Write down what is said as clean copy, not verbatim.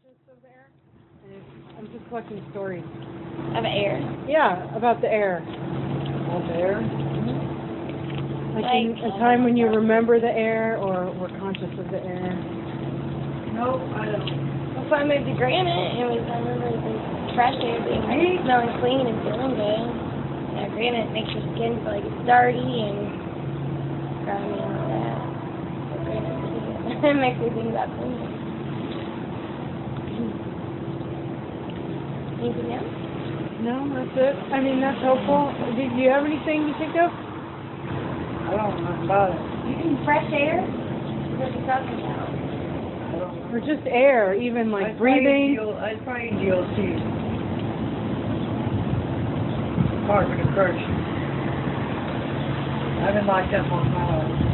Of air? I'm just collecting stories. Of air? Yeah, about the air. About the air? Like a time when you remember the air or were conscious of the air. No, I don't. Before I moved to Granite, I remember the fresh air being smelling clean and feeling good. Now Granite makes your skin feel like it's dirty and grimy and all that. So Granite it makes me think about cleaning. Anything else? No, that's it. I mean, that's helpful. Do you have anything you think of? I don't know nothing about it. Fresh air? What are you talking about? I don't know. Or just air, even like breathing? I'd probably GLC. Carbon and Kirsch. I've been locked up on my life.